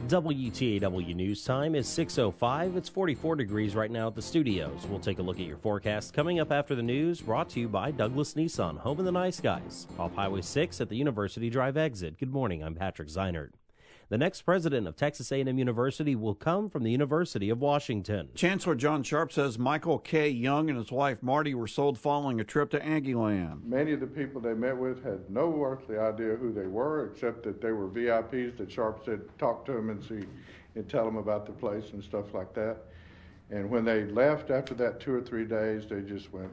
WTAW News Time is 6:05. It's 44 degrees right now at the studios. We'll take a look at your forecast coming up after the news, brought to you by Douglas Nissan, home of the nice guys, off Highway 6 at the University Drive exit. Good morning, I'm Patrick Zeinert. The next president of Texas A&M University will come from the University of Washington. Chancellor John Sharp says Michael K. Young and his wife Marty were sold following a trip to Aggieland. Many of the people they met with had no earthly idea who they were, except that they were VIPs that Sharp said talk to them and tell them about the place and stuff like that. And when they left after that 2 or 3 days, they just went,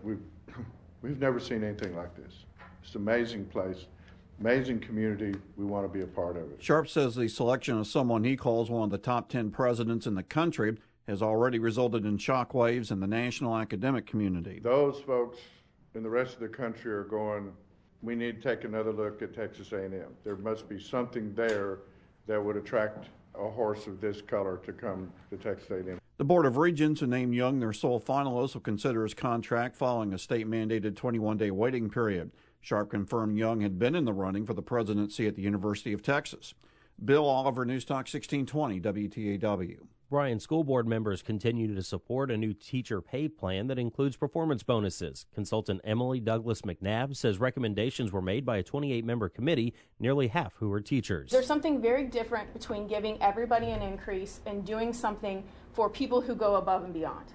we've never seen anything like this. It's an amazing place. Amazing community. We want to be a part of it. Sharp says the selection of someone he calls one of the top 10 presidents in the country has already resulted in shockwaves in the national academic community. Those folks in the rest of the country are going, we need to take another look at Texas A&M. There must be something there that would attract a horse of this color to come to Texas A&M. The Board of Regents, who named Young their sole finalist, will consider his contract following a state-mandated 21-day waiting period. Sharp confirmed Young had been in the running for the presidency at the University of Texas. Bill Oliver, News Talk 1620, WTAW. Bryan School Board members continue to support a new teacher pay plan that includes performance bonuses. Consultant Emily Douglas McNabb says recommendations were made by a 28-member committee, nearly half who are teachers. There's something very different between giving everybody an increase and doing something for people who go above and beyond.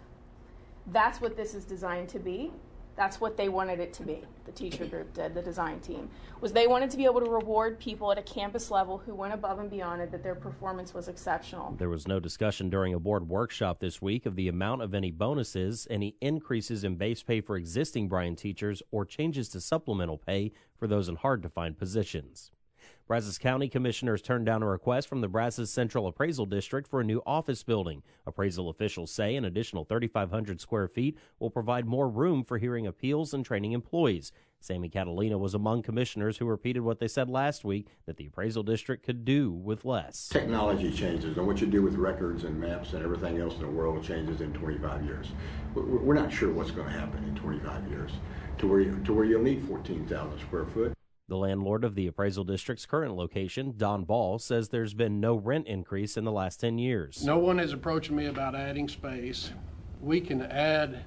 That's what this is designed to be. That's what they wanted it to be. The teacher group did, the design team, was they wanted to be able to reward people at a campus level who went above and beyond it, that their performance was exceptional. There was no discussion during a board workshop this week of the amount of any bonuses, any increases in base pay for existing Bryan teachers, or changes to supplemental pay for those in hard-to-find positions. Brazos County commissioners turned down a request from the Brazos Central Appraisal District for a new office building. Appraisal officials say an additional 3,500 square feet will provide more room for hearing appeals and training employees. Sammy Catalina was among commissioners who repeated what they said last week, that the appraisal district could do with less. Technology changes, and what you do with records and maps and everything else in the world changes in 25 years. We're not sure what's going to happen in 25 years to where you'll need 14,000 square foot. The landlord of the appraisal district's current location, Don Ball, says there's been no rent increase in the last 10 years. No one is approaching me about adding space. We can add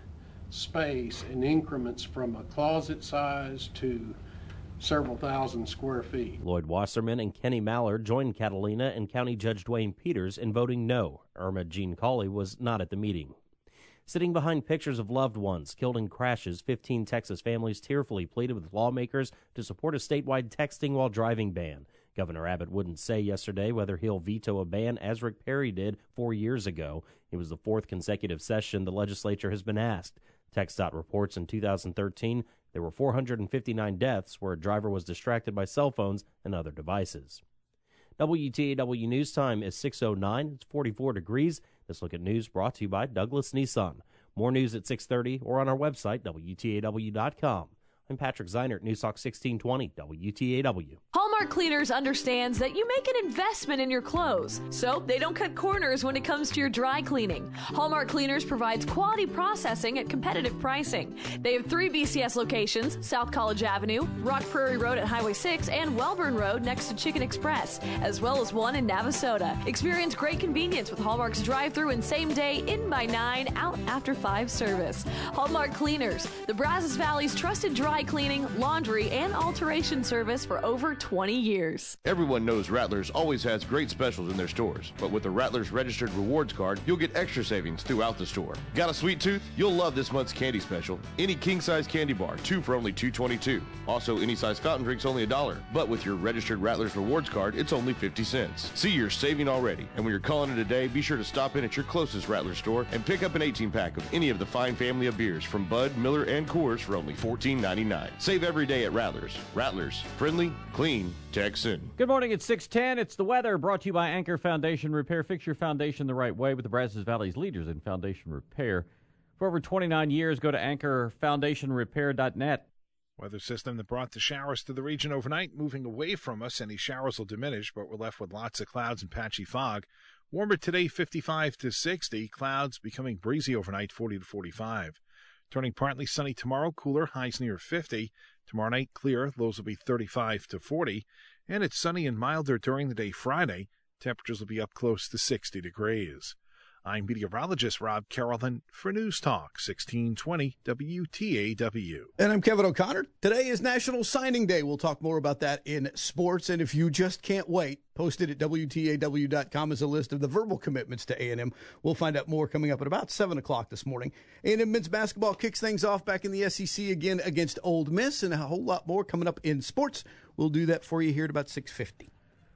space in increments from a closet size to several thousand square feet. Lloyd Wasserman and Kenny Mallard joined Catalina and County Judge Dwayne Peters in voting no. Irma Jean Cawley was not at the meeting. Sitting behind pictures of loved ones killed in crashes, 15 Texas families tearfully pleaded with lawmakers to support a statewide texting while driving ban. Governor Abbott wouldn't say yesterday whether he'll veto a ban, as Rick Perry did 4 years ago. It was the fourth consecutive session the legislature has been asked. TxDOT reports in 2013 there were 459 deaths where a driver was distracted by cell phones and other devices. WTAW News Time is 6:09. It's 44 degrees. This look at news brought to you by Douglas Nissan. More news at 6:30 or on our website, WTAW.com. I'm Patrick Zeinert, News Talk 1620, WTAW. Hallmark Cleaners understands that you make an investment in your clothes, so they don't cut corners when it comes to your dry cleaning. Hallmark Cleaners provides quality processing at competitive pricing. They have 3 BCS locations: South College Avenue, Rock Prairie Road at Highway 6, and Welborn Road next to Chicken Express, as well as one in Navasota. Experience great convenience with Hallmark's drive-through and same-day, in by 9, out after 5 service. Hallmark Cleaners, the Brazos Valley's trusted dry cleaning, laundry, and alteration service for over 20 years. Everyone knows Rattlers always has great specials in their stores, but with the Rattlers Registered Rewards Card, you'll get extra savings throughout the store. Got a sweet tooth? You'll love this month's candy special. Any king-size candy bar, 2 for only $2.22. Also, any size fountain drinks only $1. But with your Registered Rattlers Rewards Card, it's only 50 cents. See, you're saving already. And when you're calling it a day, be sure to stop in at your closest Rattler store and pick up an 18-pack of any of the fine family of beers from Bud, Miller, and Coors for only $14.99. Save every day at Rattlers. Rattlers, friendly, clean, Texan. Good morning, it's 6:10. It's the weather brought to you by Anchor Foundation Repair. Fix your foundation the right way with the Brazos Valley's leaders in foundation repair. For over 29 years, go to anchorfoundationrepair.net. Weather system that brought the showers to the region overnight, moving away from us. Any showers will diminish, but we're left with lots of clouds and patchy fog. Warmer today, 55 to 60. Clouds becoming breezy overnight, 40 to 45. Turning partly sunny tomorrow, cooler, highs near 50. Tomorrow night, clear, lows will be 35 to 40. And it's sunny and milder during the day Friday. Temperatures will be up close to 60 degrees. I'm meteorologist Rob Carrollton for News Talk 1620 WTAW. And I'm Kevin O'Connor. Today is National Signing Day. We'll talk more about that in sports. And if you just can't wait, posted at WTAW.com is a list of the verbal commitments to A&M. We'll find out more coming up at about 7 o'clock this morning. A&M men's basketball kicks things off back in the SEC again against Ole Miss, and a whole lot more coming up in sports. We'll do that for you here at about 6:50.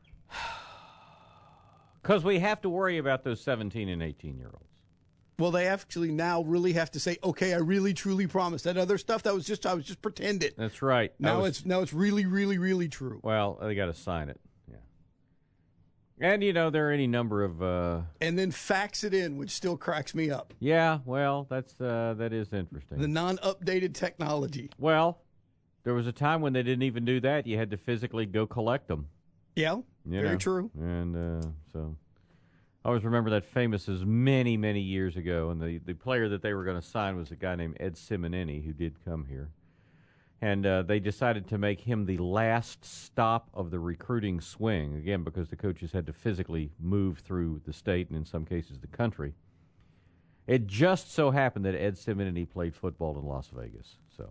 Because we have to worry about those 17 and 18-year-olds. Well, they actually now really have to say, okay, I really, truly promise. That other stuff, I was just pretending. That's right. Now it's really, really, really true. Well, they got to sign it. Yeah. And, there are any number of... and then fax it in, which still cracks me up. Yeah, well, that is interesting. The non-updated technology. Well, there was a time when they didn't even do that. You had to physically go collect them. Yeah, very true. And so I always remember that famous as many, many years ago. And the player that they were going to sign was a guy named Ed Simonini, who did come here. And they decided to make him the last stop of the recruiting swing, again, because the coaches had to physically move through the state and in some cases the country. It just so happened that Ed Simonini played football in Las Vegas. So,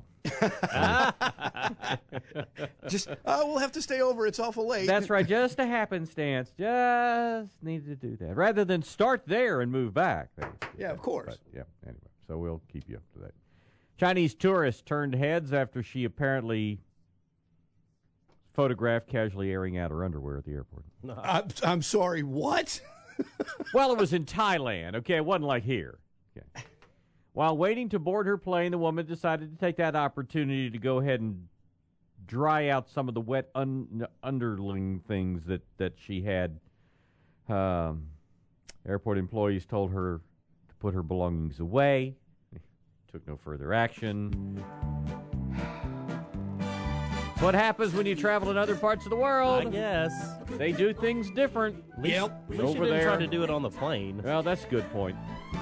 we'll have to stay over. It's awful late. That's right. Just a happenstance. Just needed to do that rather than start there and move back. Yeah, of course. But, anyway, so we'll keep you up to that. Chinese tourist turned heads after she apparently photographed casually airing out her underwear at the airport. I'm sorry. What? Well, it was in Thailand. Okay, it wasn't like here. Okay. While waiting to board her plane, the woman decided to take that opportunity to go ahead and dry out some of the wet underling things that she had. Airport employees told her to put her belongings away. Took no further action. What happens when you travel in other parts of the world? I guess. They do things different. Yep. At least you didn't try to do it on the plane. Well, that's a good point.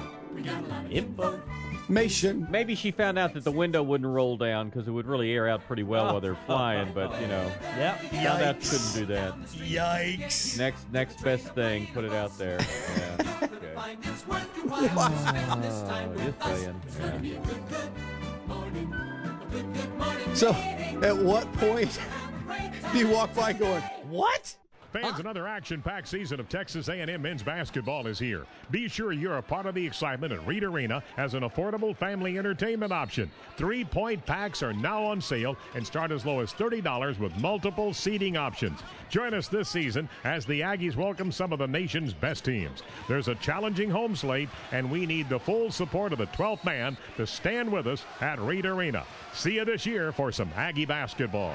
Information. Maybe she found out that the window wouldn't roll down because it would really air out pretty well while they're flying, but, Yep. Found out couldn't do that. Yikes. Next best thing, put it out there. Yeah. Okay. Just saying. Yeah. So, at what point do you walk by going, what? Fans, another action-packed season of Texas A&M men's basketball is here. Be sure you're a part of the excitement at Reed Arena as an affordable family entertainment option. 3-point packs are now on sale and start as low as $30 with multiple seating options. Join us this season as the Aggies welcome some of the nation's best teams. There's a challenging home slate, and we need the full support of the 12th man to stand with us at Reed Arena. See you this year for some Aggie basketball.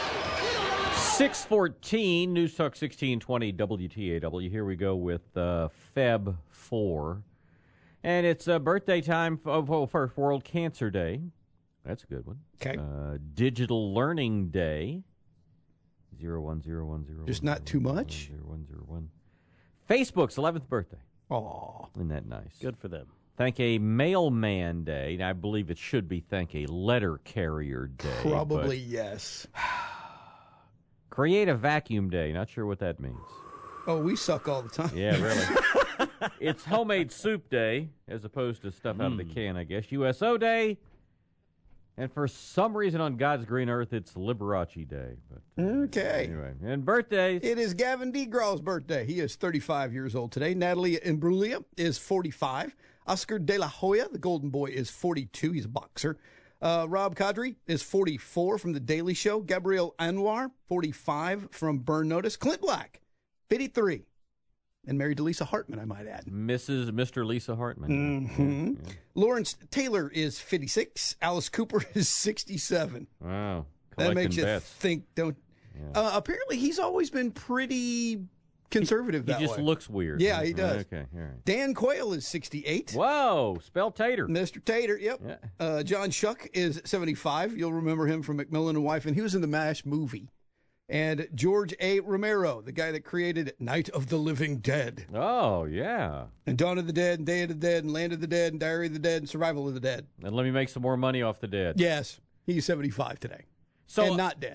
6:14, News Talk 1620 WTAW. Here we go with Feb 4. And it's birthday time for World Cancer Day. That's a good one. Okay. Digital Learning Day. 01010. Just not too much? 0101. Facebook's 11th birthday. Aw. Isn't that nice? Good for them. Thank a Mailman Day. I believe it should be Thank a Letter Carrier Day. Probably yes. Create a Vacuum Day. Not sure what that means. Oh, we suck all the time. Yeah, really. It's Homemade Soup Day, as opposed to stuff out of the can, I guess. USO Day. And for some reason on God's green earth, it's Liberace Day. But, okay. Anyway, and birthdays. It is Gavin DeGraw's birthday. He is 35 years old today. Natalie Imbruglia is 45. Oscar De La Hoya, the Golden Boy, is 42. He's a boxer. Rob Kadri is 44 from The Daily Show. Gabrielle Anwar, 45 from Burn Notice. Clint Black, 53. And married to Lisa Hartman, I might add. Mr. Lisa Hartman. Mm-hmm. Yeah. Lawrence Taylor is 56. Alice Cooper is 67. Wow. That makes you bets. think, don't... Yeah. Apparently, he's always been pretty conservative that way. He just looks weird. Yeah, he does. Okay, all right. Dan Quayle is 68. Whoa, spell Tater. Mr. Tater, yep. Yeah. John Shuck is 75. You'll remember him from McMillan and Wife, and he was in the MASH movie. And George A. Romero, the guy that created Night of the Living Dead. Oh, yeah. And Dawn of the Dead, and Day of the Dead, and Land of the Dead, and Diary of the Dead, and Survival of the Dead. And let me make some more money off the dead. Yes. He's 75 today. And not dead.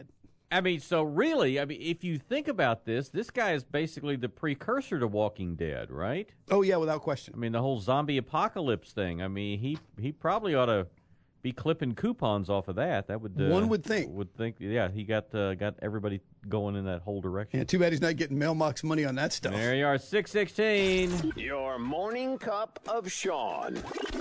I mean, so really, if you think about this guy is basically the precursor to Walking Dead, right? Oh, yeah, without question. I mean, the whole zombie apocalypse thing. I mean, he probably ought to be clipping coupons off of that. That would one would think. Yeah, he got everybody going in that whole direction. Yeah, too bad he's not getting mailbox money on that stuff. There you are, 6:16. Your morning cup of Sean.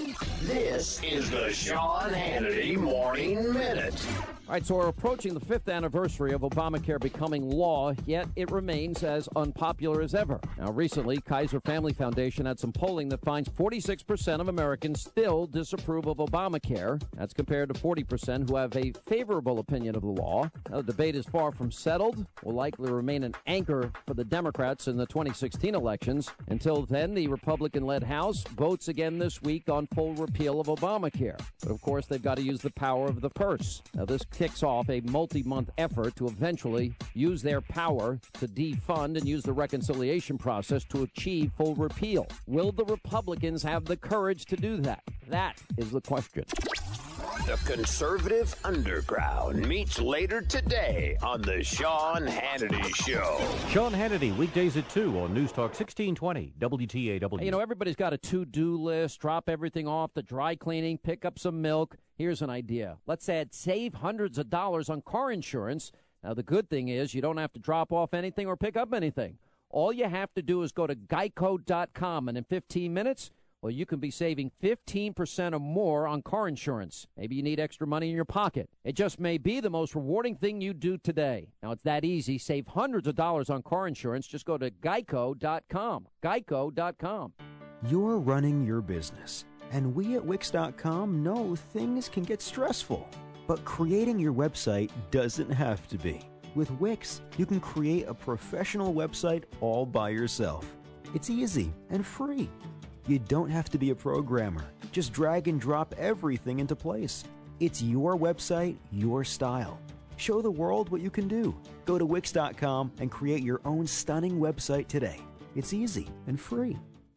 This is the Sean Hannity Morning Minute. All right, so we're approaching the 5th anniversary of Obamacare becoming law, yet it remains as unpopular as ever. Now, recently, Kaiser Family Foundation had some polling that finds 46% of Americans still disapprove of Obamacare. That's compared to 40% who have a favorable opinion of the law. Now, the debate is far from settled, will likely remain an anchor for the Democrats in the 2016 elections. Until then, the Republican-led House votes again this week on full repeal of Obamacare. But, of course, they've got to use the power of the purse. Now, this kicks off a multi-month effort to eventually use their power to defund and use the reconciliation process to achieve full repeal. Will the Republicans have the courage to do that? That is the question. The Conservative Underground meets later today on the Sean Hannity Show. Sean Hannity, weekdays at 2 on News Talk 1620 WTAW. Hey, you know, everybody's got a to-do list. Drop everything off, the dry cleaning, pick up some milk. Here's an idea. Let's save hundreds of dollars on car insurance. Now, the good thing is you don't have to drop off anything or pick up anything. All you have to do is go to geico.com, and in 15 minutes, well, you can be saving 15% or more on car insurance. Maybe you need extra money in your pocket. It just may be the most rewarding thing you do today. Now, it's that easy. Save hundreds of dollars on car insurance. Just go to geico.com. Geico.com. You're running your business, and we at Wix.com know things can get stressful. But creating your website doesn't have to be. With Wix, you can create a professional website all by yourself. It's easy and free. You don't have to be a programmer. Just drag and drop everything into place. It's your website, your style. Show the world what you can do. Go to Wix.com and create your own stunning website today. It's easy and free.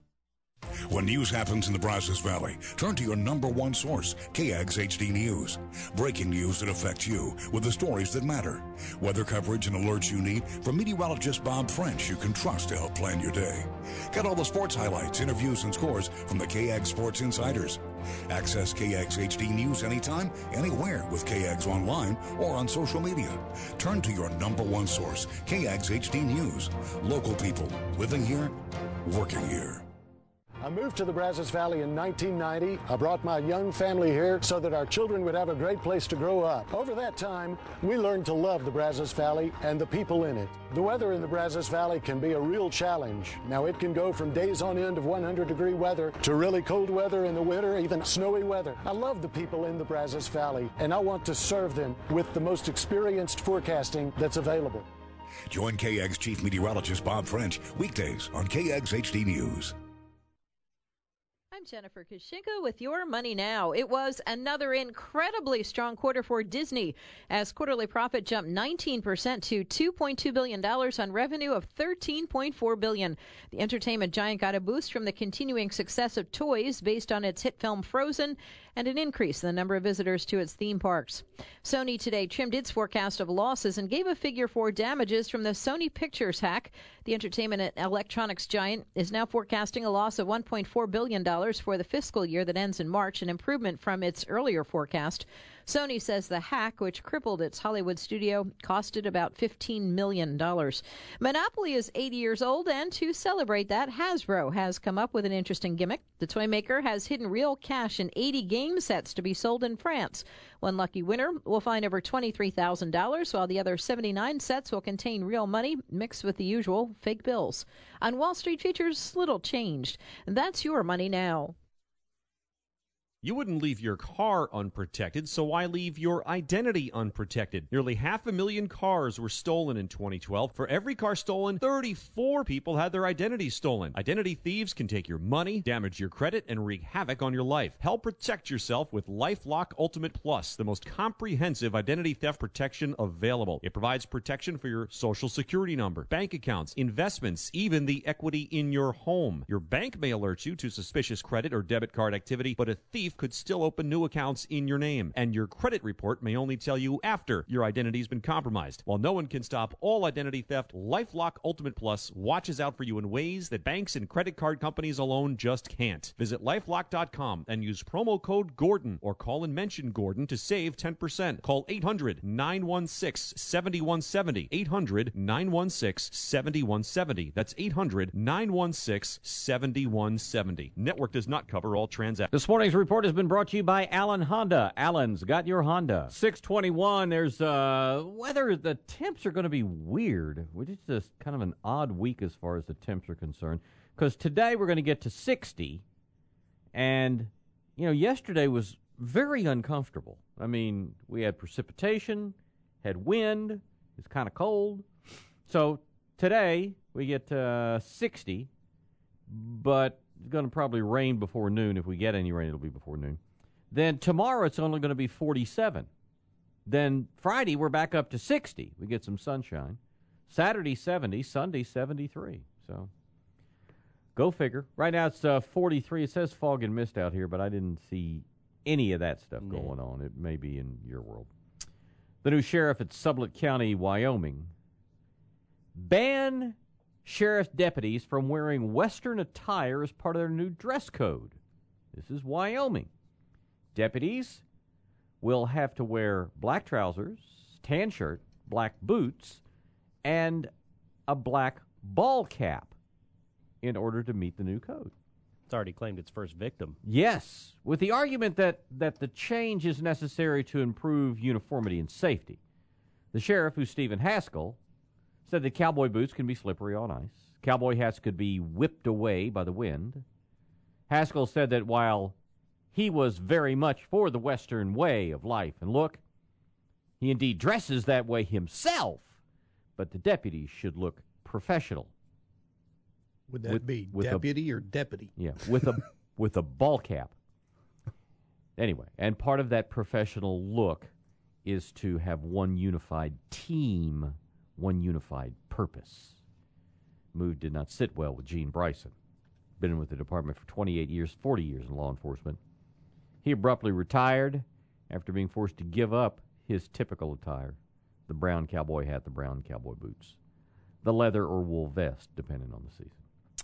When news happens in the Brazos Valley, turn to your number one source, KAGS HD News. Breaking news that affects you with the stories that matter. Weather coverage and alerts you need from meteorologist Bob French you can trust to help plan your day. Get all the sports highlights, interviews, and scores from the KAGS Sports Insiders. Access KAGS HD News anytime, anywhere with KAGS online or on social media. Turn to your number one source, KAGS HD News. Local people living here, working here. I moved to the Brazos Valley in 1990. I brought my young family here so that our children would have a great place to grow up. Over that time, we learned to love the Brazos Valley and the people in it. The weather in the Brazos Valley can be a real challenge. Now, it can go from days on end of 100-degree weather to really cold weather in the winter, even snowy weather. I love the people in the Brazos Valley, and I want to serve them with the most experienced forecasting that's available. Join KAGS Chief Meteorologist Bob French weekdays on KAGS HD News. I'm Jennifer Kushinka with Your Money Now. It was another incredibly strong quarter for Disney as quarterly profit jumped 19% to $2.2 billion on revenue of $13.4 billion. The entertainment giant got a boost from the continuing success of toys based on its hit film Frozen and an increase in the number of visitors to its theme parks. Sony today trimmed its forecast of losses and gave a figure for damages from the Sony Pictures hack. The entertainment and electronics giant is now forecasting a loss of $1.4 billion for the fiscal year that ends in March, an improvement from its earlier forecast. Sony says the hack, which crippled its Hollywood studio, costed about $15 million. Monopoly is 80 years old, and to celebrate that, Hasbro has come up with an interesting gimmick. The toy maker has hidden real cash in 80 game sets to be sold in France. One lucky winner will find over $23,000, while the other 79 sets will contain real money mixed with the usual fake bills. On Wall Street futures, little changed. That's Your Money Now. You wouldn't leave your car unprotected, so why leave your identity unprotected? Nearly 500,000 cars were stolen in 2012. For every car stolen, 34 people had their identities stolen. Identity thieves can take your money, damage your credit, and wreak havoc on your life. Help protect yourself with LifeLock Ultimate Plus, the most comprehensive identity theft protection available. It provides protection for your social security number, bank accounts, investments, even the equity in your home. Your bank may alert you to suspicious credit or debit card activity, but a thief thief could still open new accounts in your name, and your credit report may only tell you after your identity's been compromised. While no one can stop all identity theft, LifeLock Ultimate Plus watches out for you in ways that banks and credit card companies alone just can't. Visit LifeLock.com and use promo code Gordon or call and mention Gordon to save 10%. Call 800-916-7170. 800-916-7170. That's 800-916-7170. Network does not cover all transactions. This morning's report has been brought to you by Allen Honda. Allen's got your Honda. 621, there's weather. The temps are going to be weird. It's just kind of an odd week as far as the temps are concerned. Because today we're going to get to 60. And, yesterday was very uncomfortable. I mean, we had precipitation, had wind, it's kind of cold. So today we get 60, but it's going to probably rain before noon. If we get any rain, it'll be before noon. Then tomorrow it's only going to be 47. Then Friday we're back up to 60. We get some sunshine. Saturday 70, Sunday 73. So go figure. Right now it's 43. It says fog and mist out here, but I didn't see any of that stuff going on. It may be in your world. The new sheriff at Sublette County, Wyoming, ban sheriff's deputies from wearing Western attire as part of their new dress code. This is Wyoming. Deputies will have to wear black trousers, tan shirt, black boots, and a black ball cap in order to meet the new code. It's already claimed its first victim. Yes, with the argument that the change is necessary to improve uniformity and safety. The sheriff, who's Stephen Haskell, said that cowboy boots can be slippery on ice. Cowboy hats could be whipped away by the wind. Haskell said that while he was very much for the Western way of life and look, he indeed dresses that way himself, but the deputies should look professional. Would that be deputy or deputy? Yeah, with a ball cap. Anyway, and part of that professional look is to have one unified team, one unified purpose. Move did not sit well with Gene Bryson. Been with the department for 28 years, 40 years in law enforcement. He abruptly retired after being forced to give up his typical attire, the brown cowboy hat, the brown cowboy boots, the leather or wool vest, depending on the season.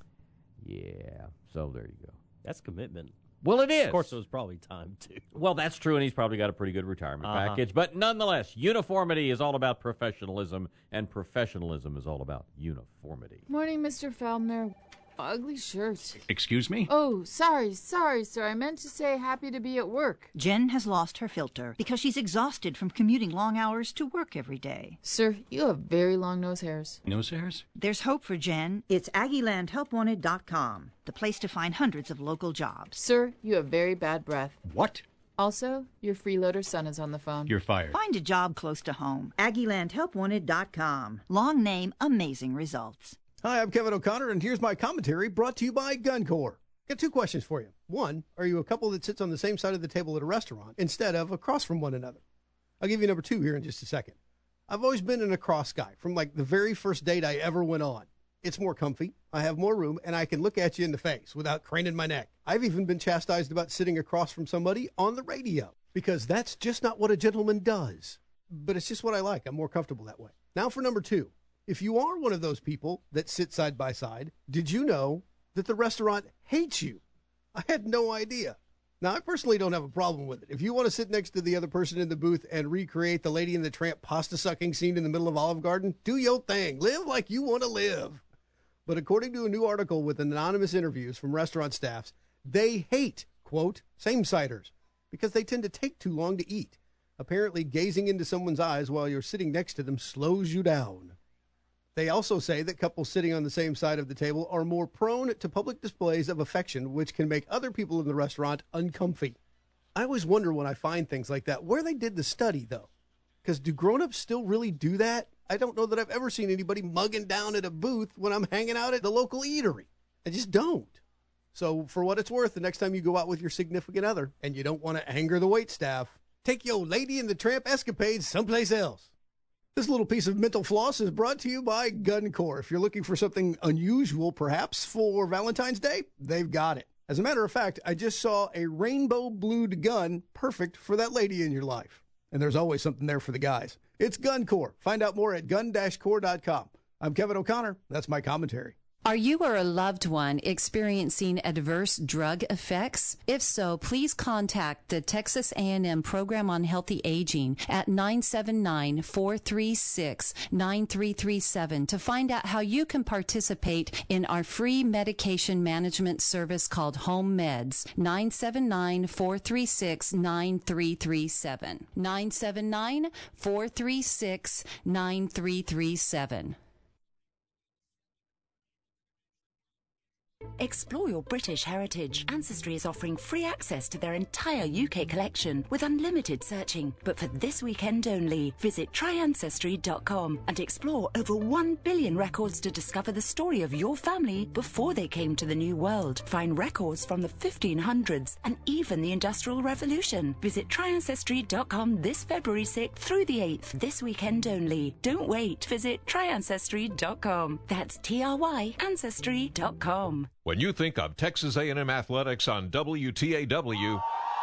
Yeah, so there you go. That's commitment. Well, it is. Of course, it was probably time, too. Well, that's true, and he's probably got a pretty good retirement package. But nonetheless, uniformity is all about professionalism, and professionalism is all about uniformity. Morning, Mr. Feldner. Ugly shirt. Excuse me? Oh, sorry, sir. I meant to say happy to be at work. Jen has lost her filter because she's exhausted from commuting long hours to work every day. Sir, you have very long nose hairs. Nose hairs? There's hope for Jen. It's AggielandHelpWanted.com, the place to find hundreds of local jobs. Sir, you have very bad breath. What? Also, your freeloader son is on the phone. You're fired. Find a job close to home. AggielandHelpWanted.com. Long name, amazing results. Hi, I'm Kevin O'Connor, and here's my commentary brought to you by GunCorp. Got two questions for you. One, are you a couple that sits on the same side of the table at a restaurant instead of across from one another? I'll give you number two here in just a second. I've always been an across guy from like the very first date I ever went on. It's more comfy, I have more room, and I can look at you in the face without craning my neck. I've even been chastised about sitting across from somebody on the radio because that's just not what a gentleman does. But it's just what I like. I'm more comfortable that way. Now for number two. If you are one of those people that sit side by side, did you know that the restaurant hates you? I had no idea. Now, I personally don't have a problem with it. If you want to sit next to the other person in the booth and recreate the Lady and the Tramp pasta-sucking scene in the middle of Olive Garden, do your thing. Live like you want to live. But according to a new article with anonymous interviews from restaurant staffs, they hate, quote, same-siders because they tend to take too long to eat. Apparently, gazing into someone's eyes while you're sitting next to them slows you down. They also say that couples sitting on the same side of the table are more prone to public displays of affection, which can make other people in the restaurant uncomfy. I always wonder when I find things like that, where they did the study, though. Because do grown-ups still really do that? I don't know that I've ever seen anybody mugging down at a booth when I'm hanging out at the local eatery. I just don't. So for what it's worth, the next time you go out with your significant other and you don't want to anger the waitstaff, take your Lady and the Tramp escapades someplace else. This little piece of mental floss is brought to you by GunCorp. If you're looking for something unusual, perhaps, for Valentine's Day, they've got it. As a matter of fact, I just saw a rainbow blued gun perfect for that lady in your life. And there's always something there for the guys. It's GunCorp. Find out more at gun-corp.com. I'm Kevin O'Connor. That's my commentary. Are you or a loved one experiencing adverse drug effects? If so, please contact the Texas A&M Program on Healthy Aging at 979-436-9337 to find out how you can participate in our free medication management service called Home Meds. 979-436-9337. 979-436-9337. Explore your British heritage. Ancestry is offering free access to their entire UK collection with unlimited searching. But for this weekend only, visit tryancestry.com and explore over 1 billion records to discover the story of your family before they came to the New World. Find records from the 1500s and even the Industrial Revolution. Visit tryancestry.com this February 6th through the 8th, this weekend only. Don't wait. Visit tryancestry.com. That's tryancestry.com. When you think of Texas A&M Athletics on WTAW,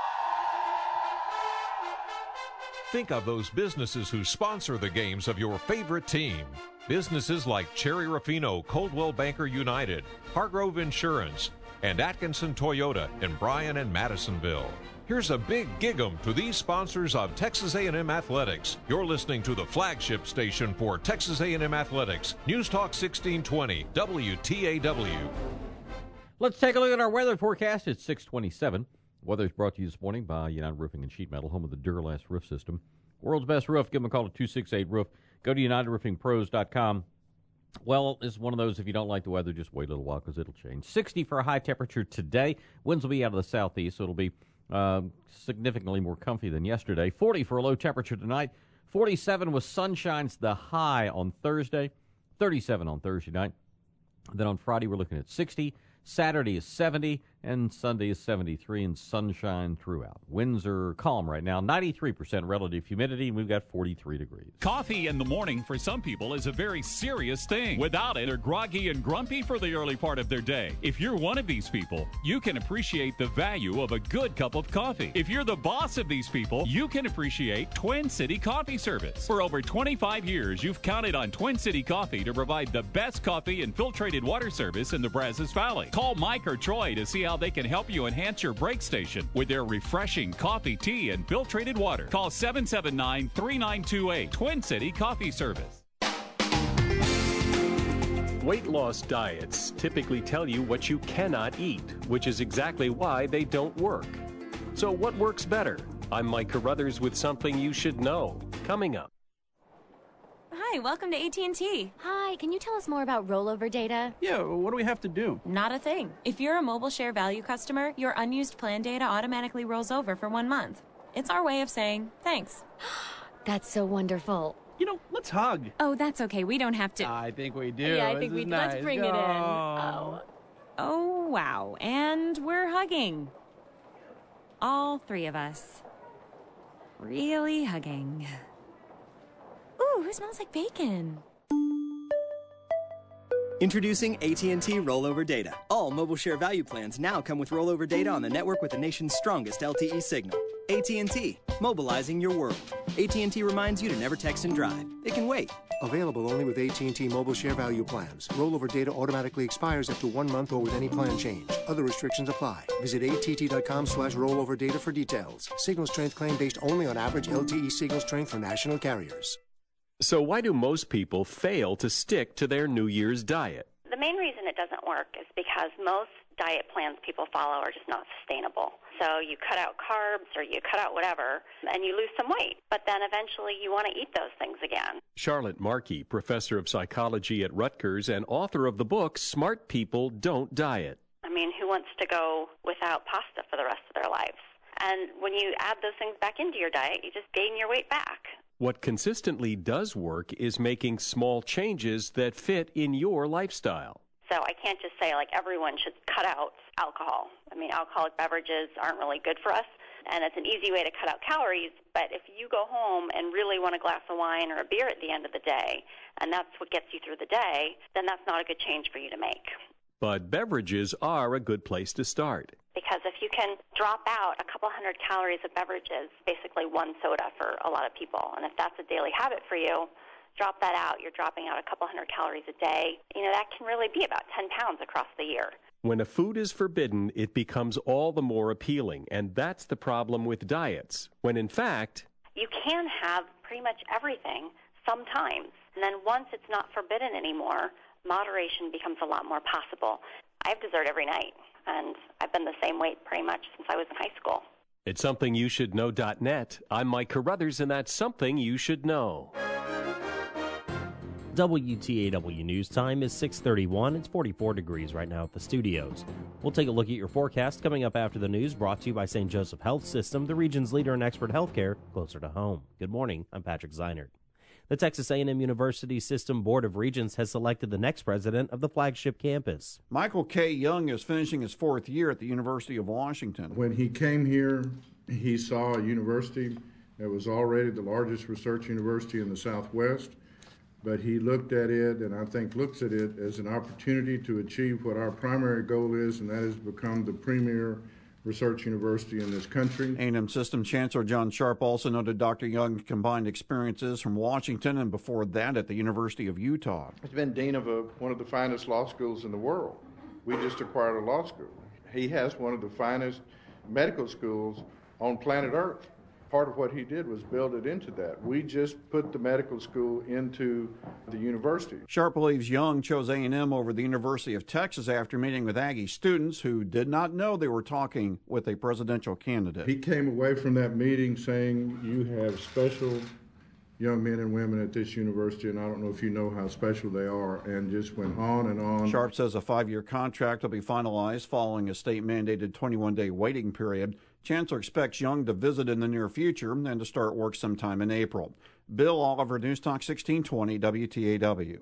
think of those businesses who sponsor the games of your favorite team. Businesses like Cherry Rafino, Coldwell Banker United, Hargrove Insurance, and Atkinson Toyota in Bryan and Madisonville. Here's a big gig-em to these sponsors of Texas A&M Athletics. You're listening to the flagship station for Texas A&M Athletics, News Talk 1620, WTAW. Let's take a look at our weather forecast. It's 627. Weather's brought to you this morning by United Roofing and Sheet Metal, home of the Duralast roof system. World's best roof. Give them a call at 268-ROOF. Go to UnitedRoofingPros.com. Well, it's one of those, if you don't like the weather, just wait a little while because it'll change. 60 for a high temperature today. Winds will be out of the southeast, so it'll be significantly more comfy than yesterday. 40 for a low temperature tonight. 47 with sunshine's the high on Thursday. 37 on Thursday night. Then on Friday, we're looking at 60. Saturday is 70, and Sunday is 73, and sunshine throughout. Winds are calm right now, 93% relative humidity, and we've got 43 degrees. Coffee in the morning for some people is a very serious thing. Without it, they're groggy and grumpy for the early part of their day. If you're one of these people, you can appreciate the value of a good cup of coffee. If you're the boss of these people, you can appreciate Twin City Coffee Service. For over 25 years, you've counted on Twin City Coffee to provide the best coffee and filtrated water service in the Brazos Valley. Call Mike or Troy to see how they can help you enhance your break station with their refreshing coffee, tea, and filtrated water. Call 779-3928. Twin City Coffee Service. Weight loss diets typically tell you what you cannot eat, which is exactly why they don't work. So what works better? I'm Mike Carruthers with something you should know. Coming up. Hi, welcome to AT&T. Hi, can you tell us more about rollover data? Yeah, what do we have to do? Not a thing. If you're a Mobile Share Value customer, your unused plan data automatically rolls over for 1 month. It's our way of saying thanks. That's so wonderful. You know, let's hug. Oh, that's okay. We don't have to. I think we do. Yeah, I think we we do. nice. Let's bring it in. Oh, wow. And we're hugging. All three of us. Really hugging. Ooh, who smells like bacon? Introducing AT&T Rollover Data. All Mobile Share Value plans now come with rollover data on the network with the nation's strongest LTE signal. AT&T, mobilizing your world. AT&T reminds you to never text and drive. It can wait. Available only with AT&T Mobile Share Value plans. Rollover data automatically expires after 1 month or with any plan change. Other restrictions apply. Visit att.com/rollover data for details. Signal strength claim based only on average LTE signal strength for national carriers. So why do most people fail to stick to their New Year's diet? The main reason it doesn't work is because most diet plans people follow are just not sustainable. So you cut out carbs or you cut out whatever, and you lose some weight. But then eventually you want to eat those things again. Charlotte Markey, professor of psychology at Rutgers and author of the book Smart People Don't Diet. I mean, who wants to go without pasta for the rest of their lives? And when you add those things back into your diet, you just gain your weight back. What consistently does work is making small changes that fit in your lifestyle. So I can't just say, like, everyone should cut out alcohol. I mean, alcoholic beverages aren't really good for us, and it's an easy way to cut out calories. But if you go home and really want a glass of wine or a beer at the end of the day, and that's what gets you through the day, then that's not a good change for you to make. but beverages are a good place to start. Because if you can drop out a couple hundred calories of beverages, basically one soda for a lot of people, and if that's a daily habit for you, drop that out. You're dropping out a couple hundred calories a day. That can really be about 10 pounds across the year. When a food is forbidden, it becomes all the more appealing, and that's the problem with diets, when in fact, you can have pretty much everything sometimes, and then once it's not forbidden anymore, moderation becomes a lot more possible. I have dessert every night, and I've been the same weight pretty much since I was in high school. At SomethingYouShouldKnow.net, I'm Mike Carruthers, and that's Something You Should Know. WTAW News Time is 6:31. It's 44 degrees right now at the studios. We'll take a look at your forecast coming up after the news, brought to you by St. Joseph Health System, the region's leader in expert healthcare, closer to home. Good morning. I'm Patrick Zeinert. The Texas A&M University System Board of Regents has selected the next president of the flagship campus. Michael K. Young is finishing his fourth year at the University of Washington. When he came here, he saw a university that was already the largest research university in the Southwest, but he looked at it, and I think looks at it, as an opportunity to achieve what our primary goal is, and that is to become the premier research university in this country. A&M System Chancellor John Sharp also noted Dr. Young's combined experiences from Washington and before that at the University of Utah. He's been dean of one of the finest law schools in the world. We just acquired a law school. He has one of the finest medical schools on planet Earth. Part of what he did was build it into that. We just put the medical school into the university. Sharp believes Young chose A&M over the University of Texas after meeting with Aggie students who did not know they were talking with a presidential candidate. He came away from that meeting saying, you have special young men and women at this university, and I don't know if you know how special they are, and just went on and on. Sharp says a 5-year contract will be finalized following a state-mandated 21-day waiting period. Chancellor expects Young to visit in the near future and to start work sometime in April. Bill Oliver, News Talk 1620, WTAW.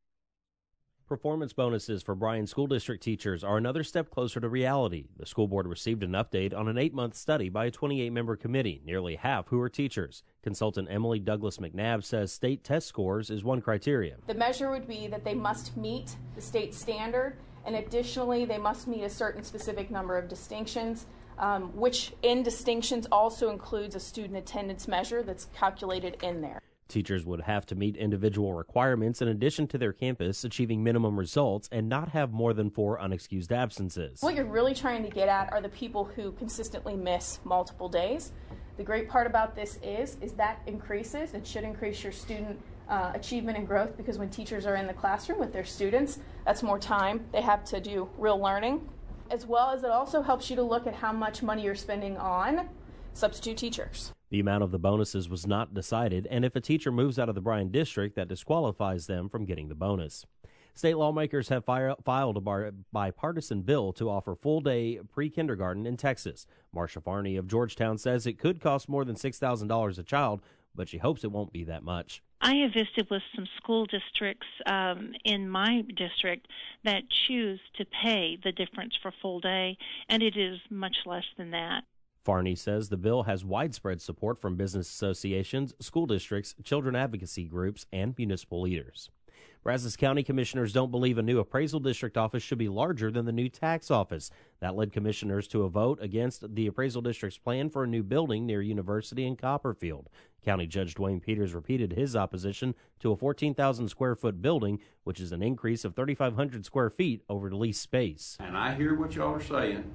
Performance bonuses for Bryan School District teachers are another step closer to reality. The school board received an update on an 8-month study by a 28-member committee, nearly half who are teachers. Consultant Emily Douglas McNabb says state test scores is one criteria. The measure would be that they must meet the state standard, and additionally they must meet a certain specific number of distinctions, which in distinctions also includes a student attendance measure that's calculated in there. Teachers would have to meet individual requirements in addition to their campus achieving minimum results and not have more than 4 unexcused absences. What you're really trying to get at are the people who consistently miss multiple days. The great part about this is that increases. It should increase your student achievement and growth, because when teachers are in the classroom with their students, that's more time they have to do real learning, as well as it also helps you to look at how much money you're spending on substitute teachers. The amount of the bonuses was not decided, and if a teacher moves out of the Bryan district, that disqualifies them from getting the bonus. State lawmakers have filed a bipartisan bill to offer full-day pre-kindergarten in Texas. Marcia Farney of Georgetown says it could cost more than $6,000 a child, but she hopes it won't be that much. I have visited with some school districts in my district that choose to pay the difference for full day, and it is much less than that. Farney says the bill has widespread support from business associations, school districts, children advocacy groups, and municipal leaders. Brazos County commissioners don't believe a new appraisal district office should be larger than the new tax office. That led commissioners to a vote against the appraisal district's plan for a new building near University in Copperfield. County Judge Dwayne Peters repeated his opposition to a 14,000 square foot building, which is an increase of 3,500 square feet over the leased space. And I hear what y'all are saying,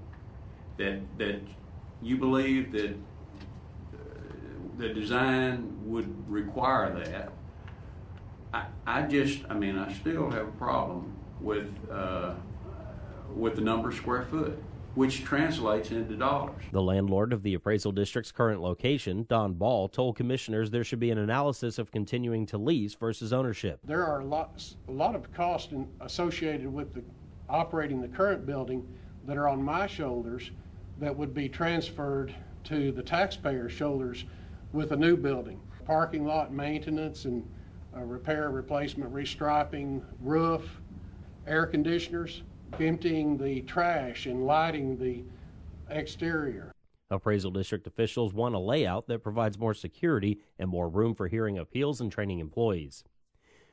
that you believe that the design would require that. I still have a problem with the number of square foot, which translates into dollars. The landlord of the appraisal district's current location, Don Ball, told commissioners there should be an analysis of continuing to lease versus ownership. There are a lot of costs associated with operating the current building that are on my shoulders that would be transferred to the taxpayers' shoulders with a new building. Parking lot maintenance and repair, replacement, restriping, roof, air conditioners, emptying the trash and lighting the exterior. Appraisal district officials want a layout that provides more security and more room for hearing appeals and training employees.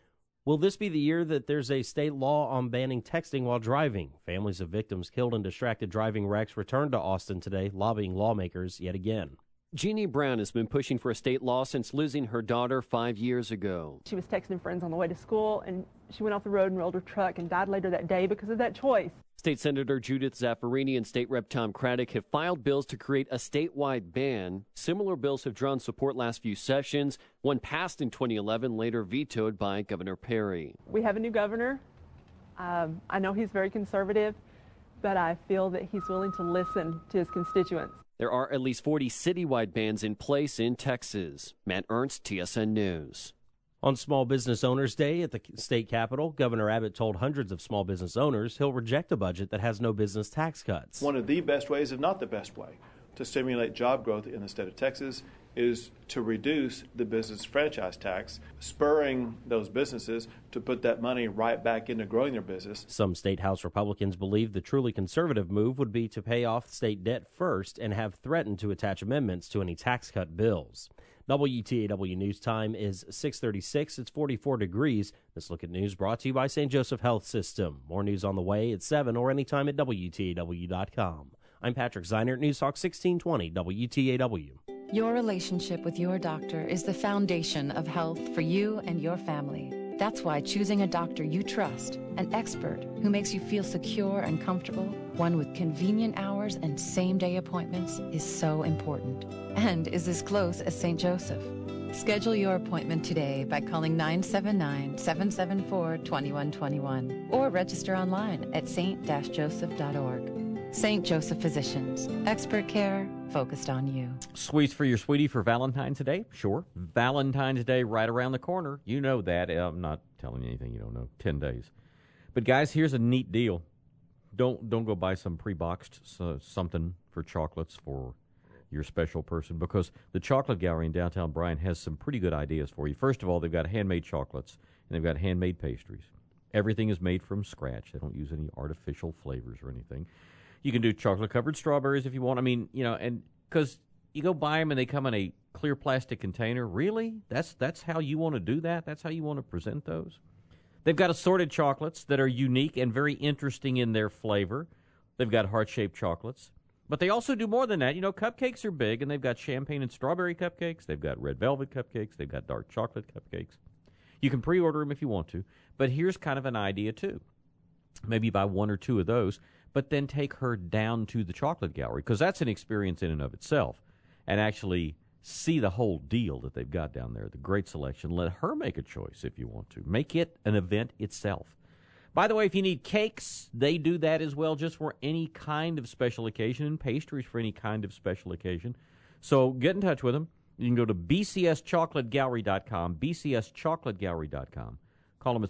Will this be the year that there's a state law on banning texting while driving? Families of victims killed in distracted driving wrecks returned to Austin today, lobbying lawmakers yet again. Jeannie Brown has been pushing for a state law since losing her daughter 5 years ago. She was texting friends on the way to school, and she went off the road and rolled her truck and died later that day because of that choice. State Senator Judith Zaffarini and State Rep Tom Craddock have filed bills to create a statewide ban. Similar bills have drawn support last few sessions. One passed in 2011, later vetoed by Governor Perry. We have a new governor. I know he's very conservative, but I feel that he's willing to listen to his constituents. There are at least 40 citywide bans in place in Texas. Matt Ernst, TSN News. On Small Business Owners Day at the state capitol, Governor Abbott told hundreds of small business owners he'll reject a budget that has no business tax cuts. One of the best ways, if not the best way, to stimulate job growth in the state of Texas is to reduce the business franchise tax, spurring those businesses to put that money right back into growing their business. Some State House Republicans believe the truly conservative move would be to pay off state debt first and have threatened to attach amendments to any tax cut bills. WTAW News Time is 6:36. It's 44 degrees. This Look at News brought to you by St. Joseph Health System. More news on the way at 7 or anytime at WTAW.com. I'm Patrick Zeinert, News Talk 1620 WTAW. Your relationship with your doctor is the foundation of health for you and your family. That's why choosing a doctor you trust, an expert who makes you feel secure and comfortable, one with convenient hours and same-day appointments, is so important, and is as close as St. Joseph. Schedule your appointment today by calling 979-774-2121 or register online at st-joseph.org. St. Joseph Physicians, expert care focused on you. Sweets for your sweetie for Valentine's Day? Sure. Valentine's Day right around the corner. You know that. I'm not telling you anything you don't know. 10 days. But guys, here's a neat deal. Don't go buy some pre-boxed something for chocolates for your special person, because the Chocolate Gallery in downtown Bryan has some pretty good ideas for you. First of all, they've got handmade chocolates and they've got handmade pastries. Everything is made from scratch. They don't use any artificial flavors or anything. You can do chocolate-covered strawberries if you want. I mean, you know, and because you go buy them and they come in a clear plastic container. Really? That's how you want to do that? That's how you want to present those? They've got assorted chocolates that are unique and very interesting in their flavor. They've got heart-shaped chocolates. But they also do more than that. You know, cupcakes are big, and they've got champagne and strawberry cupcakes. They've got red velvet cupcakes. They've got dark chocolate cupcakes. You can pre-order them if you want to. But here's kind of an idea, too. Maybe buy one or two of those, but then take her down to the Chocolate Gallery, because that's an experience in and of itself, and actually see the whole deal that they've got down there, the great selection. Let her make a choice if you want to. Make it an event itself. By the way, if you need cakes, they do that as well, just for any kind of special occasion, and pastries for any kind of special occasion. So get in touch with them. You can go to bcschocolategallery.com, bcschocolategallery.com. Call them at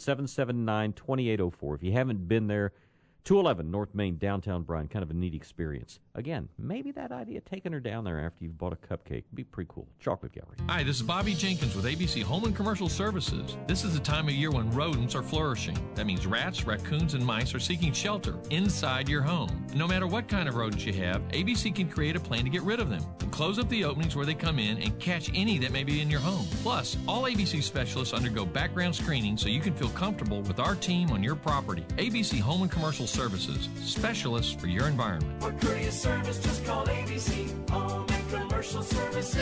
779-2804. If you haven't been there, 211 North Main, downtown Bryan, kind of a neat experience. Again, maybe that idea, taking her down there after you've bought a cupcake, would be pretty cool. Chocolate Gallery. Hi, this is Bobby Jenkins with ABC Home and Commercial Services. This is the time of year when rodents are flourishing. That means rats, raccoons, and mice are seeking shelter inside your home. No matter what kind of rodents you have, ABC can create a plan to get rid of them and close up the openings where they come in and catch any that may be in your home. Plus, all ABC specialists undergo background screening so you can feel comfortable with our team on your property. ABC Home and Commercial Services, specialists for your environment. For courteous service, just call ABC Home and Commercial Services.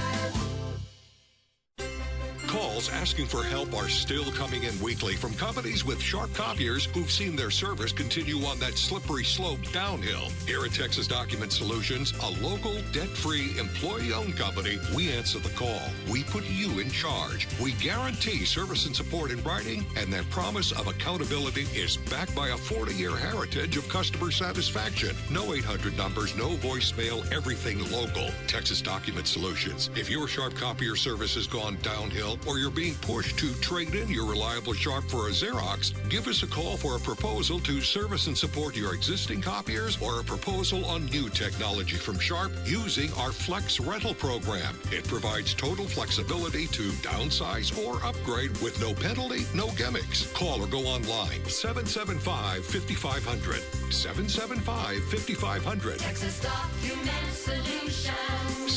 Calls asking for help are still coming in weekly from companies with sharp copiers who've seen their service continue on that slippery slope downhill. Here at Texas Document Solutions, a local, debt-free, employee-owned company, we answer the call. We put you in charge. We guarantee service and support in writing, and that promise of accountability is backed by a 40-year heritage of customer satisfaction. No 800 numbers, no voicemail, everything local. Texas Document Solutions. If your sharp copier service has gone downhill, or you're being pushed to trade in your reliable Sharp for a Xerox, give us a call for a proposal to service and support your existing copiers, or a proposal on new technology from Sharp using our Flex Rental program. It provides total flexibility to downsize or upgrade with no penalty, no gimmicks. Call or go online. 775-5500. 775-5500. Texas Document Solutions.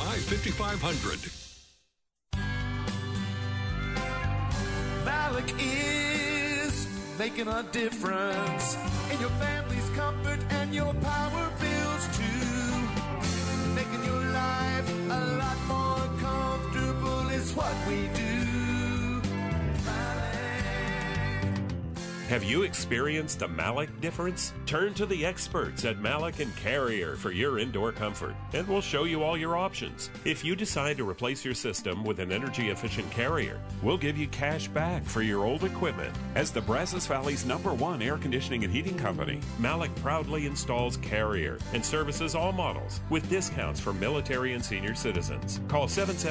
775-5500. Valak making a difference in your family's comfort and your power bills too. Making your life a lot more comfortable is what we do. Have you experienced the Malik difference? Turn to the experts at Malik and Carrier for your indoor comfort, and we'll show you all your options. If you decide to replace your system with an energy-efficient Carrier, we'll give you cash back for your old equipment. As the Brazos Valley's #1 air conditioning and heating company, Malik proudly installs Carrier and services all models with discounts for military and senior citizens. Call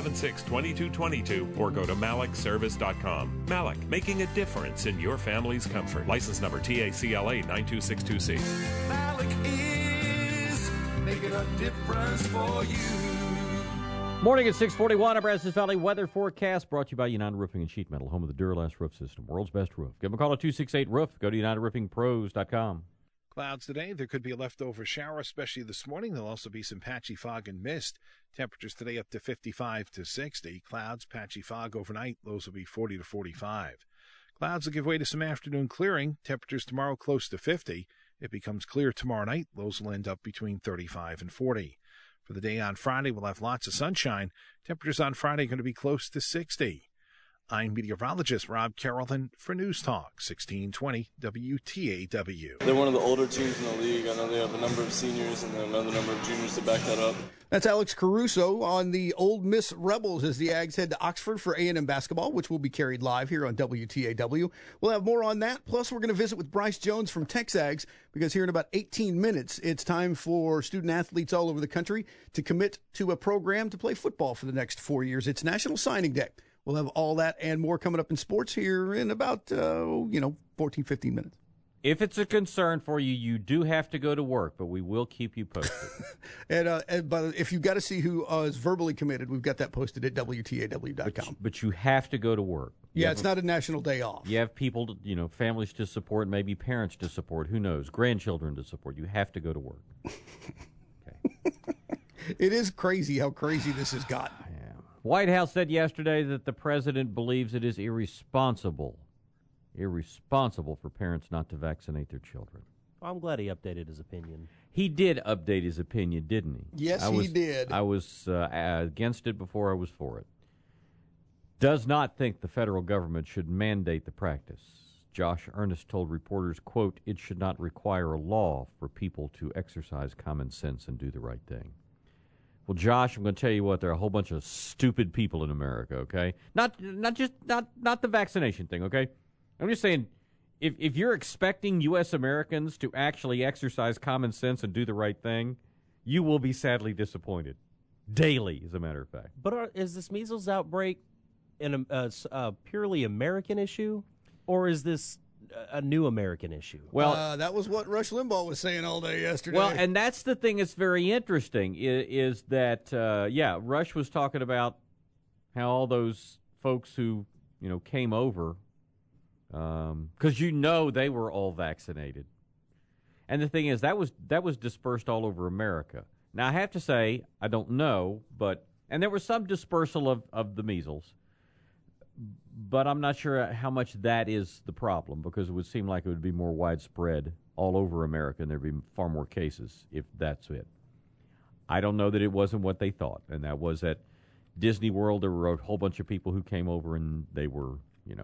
776-2222 or go to malikservice.com. Malik, making a difference in your family's comfort. License number TACLA 9262C. Malik is making a difference for you. Morning at 6:41, a Brazos Valley weather forecast brought to you by United Roofing and Sheet Metal, home of the Duralast roof system, world's best roof. Give them a call at 268-ROOF. Go to UnitedRoofingPros.com. Clouds today. There could be a leftover shower, especially this morning. There'll also be some patchy fog and mist. Temperatures today up to 55 to 60. Clouds, patchy fog overnight. Lows will be 40 to 45. Clouds will give way to some afternoon clearing. Temperatures tomorrow close to 50. It becomes clear tomorrow night. Lows will end up between 35 and 40. For the day on Friday, we'll have lots of sunshine. Temperatures on Friday are going to be close to 60. I'm meteorologist Rob Carrollton for News Talk 1620 WTAW. They're one of the older teams in the league. I know they have a number of seniors and another number of juniors to back that up. That's Alex Caruso on the Ole Miss Rebels as the Ags head to Oxford for A&M basketball, which will be carried live here on WTAW. We'll have more on that. Plus, we're going to visit with Bryce Jones from Texags because here in about 18 minutes, it's time for student-athletes all over the country to commit to a program to play football for the next 4 years. It's National Signing Day. We'll have all that and more coming up in sports here in about, 14, 15 minutes. If it's a concern for you, you do have to go to work, but we will keep you posted. But if you've got to see who is verbally committed, we've got that posted at WTAW.com. But you have to go to work. Yeah, it's not a national day off. You have people, families to support, maybe parents to support, who knows, grandchildren to support. You have to go to work. Okay. It is crazy how crazy this has gotten. White House said yesterday that the president believes it is irresponsible for parents not to vaccinate their children. I'm glad he updated his opinion. He did update his opinion, didn't he? Yes, he did. I was against it before I was for it. Does not think the federal government should mandate the practice. Josh Earnest told reporters, quote, "It should not require a law for people to exercise common sense and do the right thing." Well, Josh, I'm going to tell you what, there are a whole bunch of stupid people in America, okay? Not the vaccination thing, okay? I'm just saying, if you're expecting U.S. Americans to actually exercise common sense and do the right thing, you will be sadly disappointed. Daily, as a matter of fact. But is this measles outbreak a purely American issue, or is this a new American issue? Well, that was what Rush Limbaugh was saying all day yesterday. Well, and that's the thing that's very interesting is that, Rush was talking about how all those folks who, came over, because they were all vaccinated. And the thing is, that was dispersed all over America. Now, I have to say, I don't know, and there was some dispersal of the measles. But I'm not sure how much that is the problem, because it would seem like it would be more widespread all over America, and there'd be far more cases if that's it. I don't know that it wasn't what they thought, and that was at Disney World. There were a whole bunch of people who came over, and they were,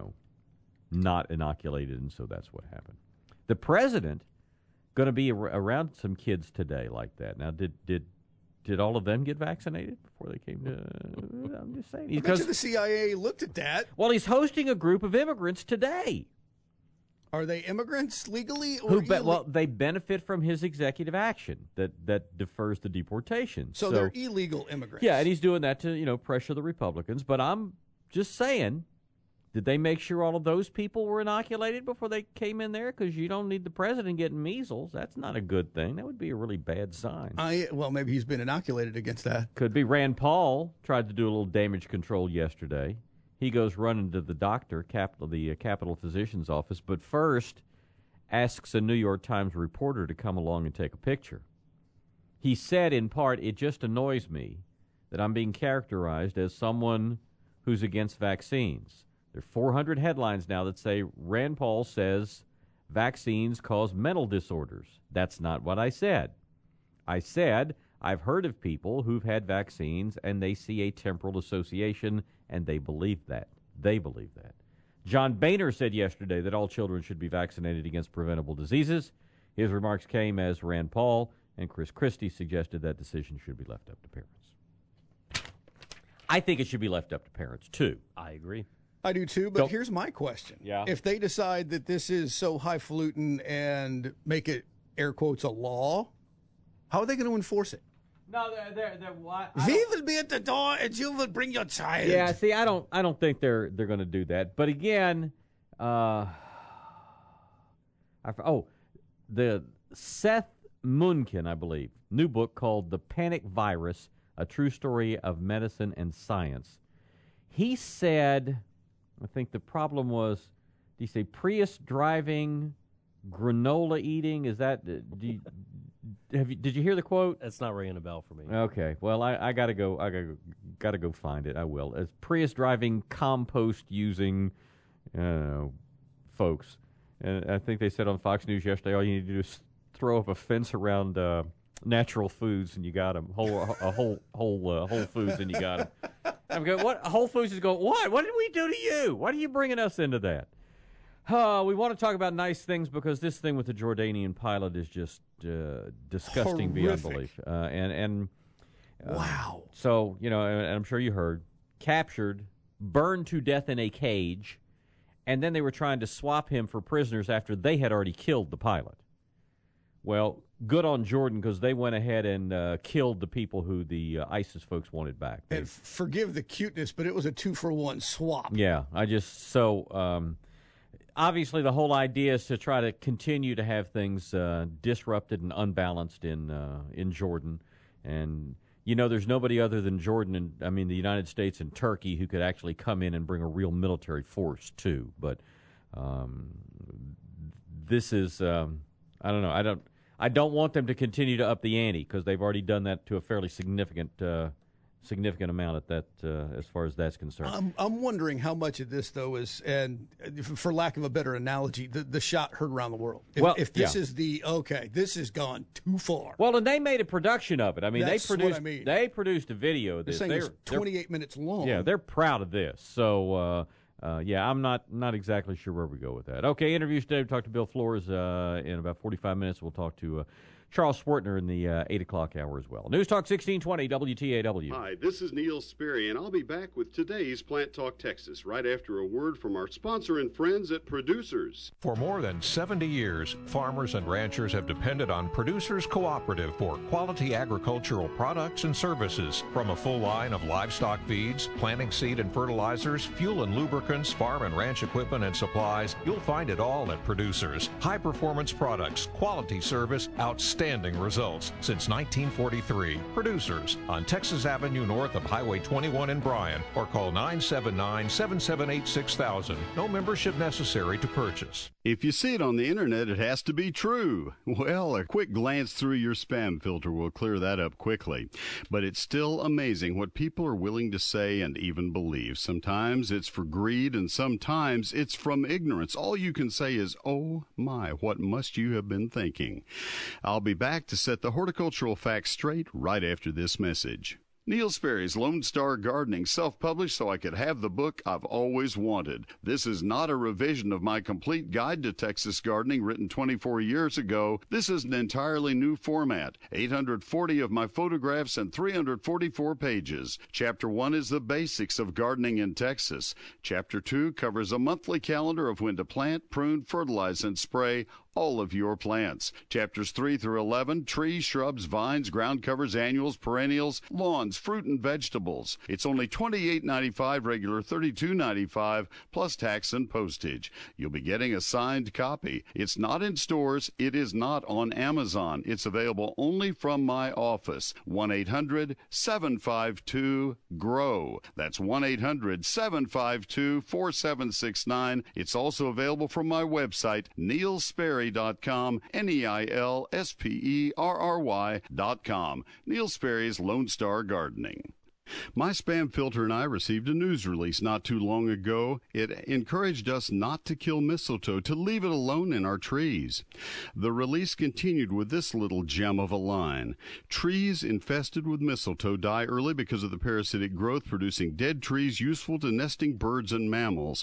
not inoculated, and so that's what happened. The president going to be around some kids today like that. Now, did all of them get vaccinated before they came to... I'm just saying. Because the CIA looked at that. Well, he's hosting a group of immigrants today. Are they immigrants legally? Well, they benefit from his executive action that defers the deportation. So they're illegal immigrants. Yeah, and he's doing that to, pressure the Republicans. But I'm just saying, did they make sure all of those people were inoculated before they came in there? Because you don't need the president getting measles. That's not a good thing. That would be a really bad sign. Well, maybe he's been inoculated against that. Could be. Rand Paul tried to do a little damage control yesterday. He goes running to the doctor, the Capitol Physician's office, but first asks a New York Times reporter to come along and take a picture. He said, in part, "It just annoys me that I'm being characterized as someone who's against vaccines." There are 400 headlines now that say Rand Paul says vaccines cause mental disorders. That's not what I said. I said I've heard of people who've had vaccines and they see a temporal association, and they believe that. They believe that. John Boehner said yesterday that all children should be vaccinated against preventable diseases. His remarks came as Rand Paul and Chris Christie suggested that decision should be left up to parents. I think it should be left up to parents, too. I agree. I do, too, but here's my question. Yeah. If they decide that this is so highfalutin and make it, air quotes, a law, how are they going to enforce it? No, they're what? We will be at the door, and you will bring your child. Yeah, see, I don't think they're going to do that. But again, the Seth Munkin, I believe, new book called The Panic Virus: A True Story of Medicine and Science. He said, I think the problem was, did he say Prius driving, granola eating? Is that did you hear the quote? That's not ringing a bell for me. Okay, well I gotta go find it. I will. As Prius driving, compost using, folks, and I think they said on Fox News yesterday, all you need to do is throw up a fence around Natural Foods, and you got them. Whole Foods, and you got them. I'm going. What Whole Foods is going? What? What did we do to you? Why are you bringing us into that? We want to talk about nice things because this thing with the Jordanian pilot is just disgusting beyond belief. Wow. So, and I'm sure you heard, captured, burned to death in a cage, and then they were trying to swap him for prisoners after they had already killed the pilot. Well, good on Jordan because they went ahead and killed the people who the ISIS folks wanted back. And forgive the cuteness, but it was a 2-for-1 swap. Yeah, obviously, the whole idea is to try to continue to have things disrupted and unbalanced in Jordan. And, there's nobody other than Jordan the United States and Turkey who could actually come in and bring a real military force, too. But this is, I don't know. I don't want them to continue to up the ante because they've already done that to a fairly significant amount at that as far as that's concerned. I'm wondering how much of this, though, is, and for lack of a better analogy, the shot heard around the world. If this is this has gone too far. Well, and they made a production of it. They produced a video of this. This thing is 28 minutes long. Yeah, they're proud of this. So, I'm not exactly sure where we go with that. Okay, interviews today. We talked to Bill Flores in about 45 minutes. We'll talk to Charles Swartner in the 8 o'clock hour as well. News Talk 1620 WTAW. Hi, this is Neil Sperry, and I'll be back with today's Plant Talk Texas right after a word from our sponsor and friends at Producers. For more than 70 years, farmers and ranchers have depended on Producers Cooperative for quality agricultural products and services. From a full line of livestock feeds, planting seed and fertilizers, fuel and lubricants, farm and ranch equipment and supplies, you'll find it all at Producers. High-performance products, quality service, outstanding results since 1943. Producers on Texas Avenue north of Highway 21 in Bryan, or call 979-778-6000. No membership necessary to purchase. If you see it on the internet, it has to be true. Well, a quick glance through your spam filter will clear that up quickly. But it's still amazing what people are willing to say and even believe. Sometimes it's for greed and sometimes it's from ignorance. All you can say is, oh my, what must you have been thinking? I'll be back to set the horticultural facts straight right after this message. Neil Sperry's Lone Star Gardening, self-published so I could have the book I've always wanted. This is not a revision of my complete guide to Texas gardening written 24 years ago. This is an entirely new format. 840 of my photographs and 344 pages. Chapter 1 is the basics of gardening in Texas. Chapter 2 covers a monthly calendar of when to plant, prune, fertilize, and spray all of your plants. Chapters 3 through 11, trees, shrubs, vines, ground covers, annuals, perennials, lawns, fruit, and vegetables. It's only $28.95, regular $32.95, plus tax and postage. You'll be getting a signed copy. It's not in stores. It is not on Amazon. It's available only from my office. 1-800-752-GROW. That's 1-800-752-4769. It's also available from my website, neilsperry.com, NeilSperry.com. Neil Sperry's Lone Star Gardening. My spam filter and I received a news release not too long ago. It encouraged us not to kill mistletoe, to leave it alone in our trees. The release continued with this little gem of a line. Trees infested with mistletoe die early because of the parasitic growth, producing dead trees useful to nesting birds and mammals.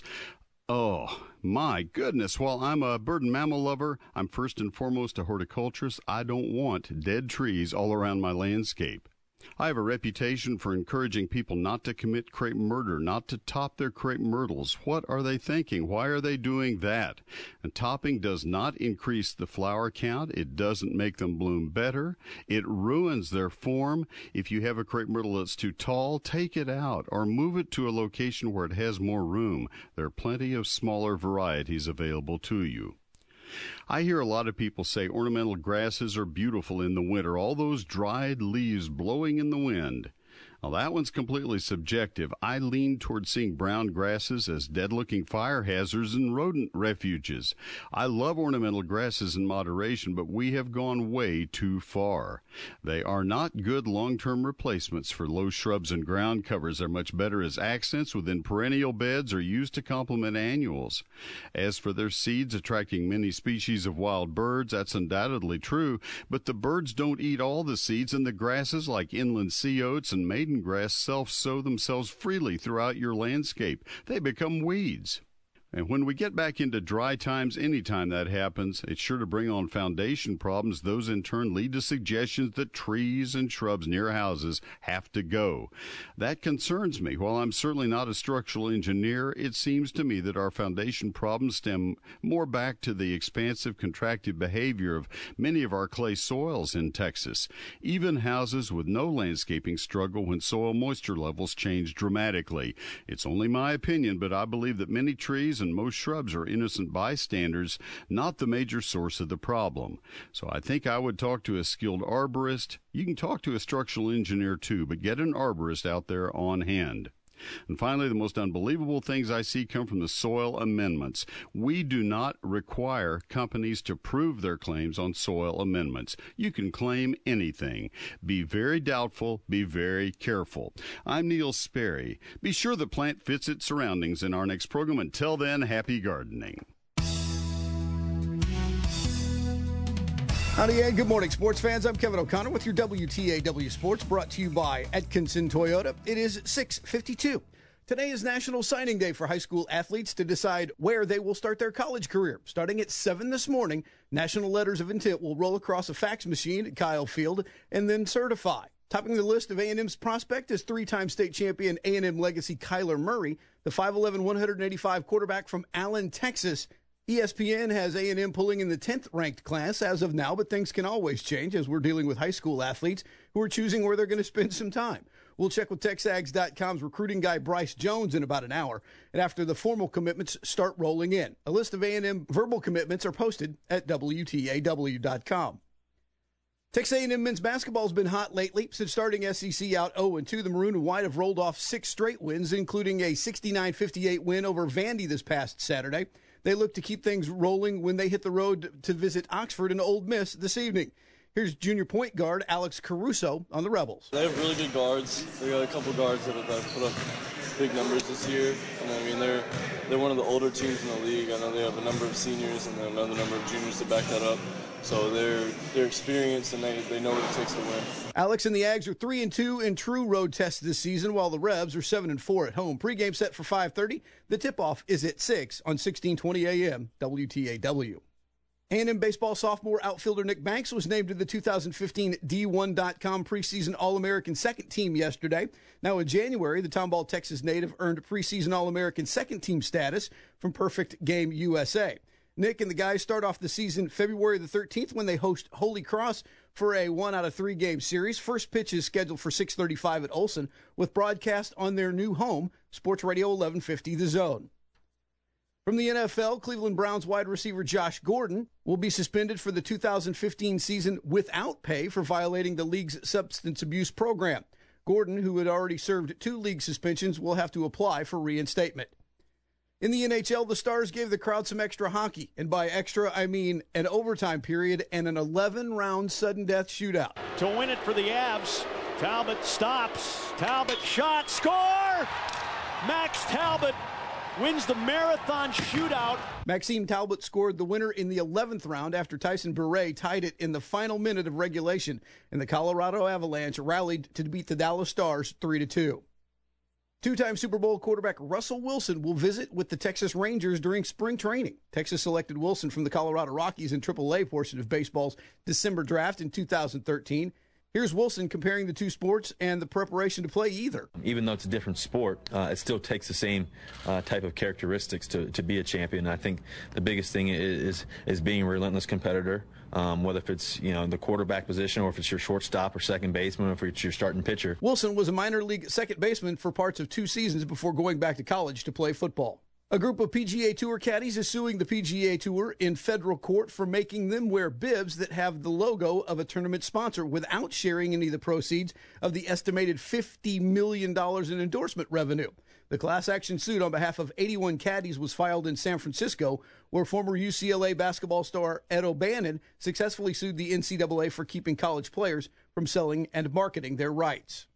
Oh, my goodness. While I'm a bird and mammal lover, I'm first and foremost a horticulturist. I don't want dead trees all around my landscape. I have a reputation for encouraging people not to commit crepe murder, not to top their crepe myrtles. What are they thinking? Why are they doing that? And topping does not increase the flower count. It doesn't make them bloom better. It ruins their form. If you have a crepe myrtle that's too tall, take it out or move it to a location where it has more room. There are plenty of smaller varieties available to you. I hear a lot of people say ornamental grasses are beautiful in the winter, all those dried leaves blowing in the wind. Now, that one's completely subjective. I lean toward seeing brown grasses as dead-looking fire hazards and rodent refuges. I love ornamental grasses in moderation, but we have gone way too far. They are not good long-term replacements for low shrubs and ground covers. They're much better as accents within perennial beds or used to complement annuals. As for their seeds attracting many species of wild birds, that's undoubtedly true, but the birds don't eat all the seeds, and the grasses like inland sea oats and maiden grass self-sow themselves freely throughout your landscape. They become weeds. And when we get back into dry times, anytime that happens, it's sure to bring on foundation problems. Those in turn lead to suggestions that trees and shrubs near houses have to go. That concerns me. While I'm certainly not a structural engineer, it seems to me that our foundation problems stem more back to the expansive contractive behavior of many of our clay soils in Texas. Even houses with no landscaping struggle when soil moisture levels change dramatically. It's only my opinion, but I believe that many trees and most shrubs are innocent bystanders, not the major source of the problem. So I think I would talk to a skilled arborist. You can talk to a structural engineer too, but get an arborist out there on hand. And finally, the most unbelievable things I see come from the soil amendments. We do not require companies to prove their claims on soil amendments. You can claim anything. Be very doubtful. Be very careful. I'm Neil Sperry. Be sure the plant fits its surroundings in our next program. Until then, happy gardening. Howdy and good morning, sports fans. I'm Kevin O'Connor with your WTAW Sports, brought to you by Atkinson Toyota. It is 6:52. Today is National Signing Day for high school athletes to decide where they will start their college career. Starting at 7 this morning, national letters of intent will roll across a fax machine at Kyle Field and then certify. Topping the list of A&M's prospect is three-time state champion A&M legacy Kyler Murray, the 5'11", 185 quarterback from Allen, Texas. ESPN has A&M pulling in the 10th ranked class as of now, but things can always change as we're dealing with high school athletes who are choosing where they're going to spend some time. We'll check with TexAgs.com's recruiting guy Bryce Jones in about an hour, and after the formal commitments start rolling in. A list of A&M verbal commitments are posted at WTAW.com. Texas A&M men's basketball has been hot lately. Since starting SEC out 0-2, the Maroon and White have rolled off 6 straight wins, including a 69-58 win over Vandy this past Saturday. They look to keep things rolling when they hit the road to visit Oxford and Ole Miss this evening. Here's junior point guard Alex Caruso on the Rebels. They have really good guards. They got a couple guards that have put up big numbers this year. And I mean, they're one of the older teams in the league. I know they have a number of seniors and another number of juniors to back that up. So they're experienced and they know what it takes to win. Alex and the Ags are 3-2 in true road tests this season, while the Rebs are 7-4 at home. Pre-game set for 5:30. The tip-off is at 6 on 1620 AM WTAW. A&M baseball sophomore outfielder Nick Banks was named to the 2015 D1.com preseason All-American second team yesterday. Now in January, the Tomball, Texas native earned preseason All-American second team status from Perfect Game USA. Nick and the guys start off the season February the 13th when they host Holy Cross for a 1-out-of-3 game series. First pitch is scheduled for 6:35 at Olson, with broadcast on their new home, Sports Radio 1150 The Zone. From the NFL, Cleveland Browns wide receiver Josh Gordon will be suspended for the 2015 season without pay for violating the league's substance abuse program. Gordon, who had already served 2 league suspensions, will have to apply for reinstatement. In the NHL, the Stars gave the crowd some extra hockey, and by extra, I mean an overtime period and an 11-round sudden death shootout. To win it for the Avs, Talbot stops. Talbot shot. Score! Max Talbot wins the marathon shootout. Maxime Talbot scored the winner in the 11th round after Tyson Bure tied it in the final minute of regulation, and the Colorado Avalanche rallied to beat the Dallas Stars 3-2. Two-time Super Bowl quarterback Russell Wilson will visit with the Texas Rangers during spring training. Texas selected Wilson from the Colorado Rockies in AAA portion of baseball's December draft in 2013. Here's Wilson comparing the two sports and the preparation to play either. Even though it's a different sport, it still takes the same type of characteristics to be a champion. I think the biggest thing is being a relentless competitor, whether if it's the quarterback position or if it's your shortstop or second baseman or if it's your starting pitcher. Wilson was a minor league second baseman for parts of 2 seasons before going back to college to play football. A group of PGA Tour caddies is suing the PGA Tour in federal court for making them wear bibs that have the logo of a tournament sponsor without sharing any of the proceeds of the estimated $50 million in endorsement revenue. The class action suit on behalf of 81 caddies was filed in San Francisco, where former UCLA basketball star Ed O'Bannon successfully sued the NCAA for keeping college players from selling and marketing their rights.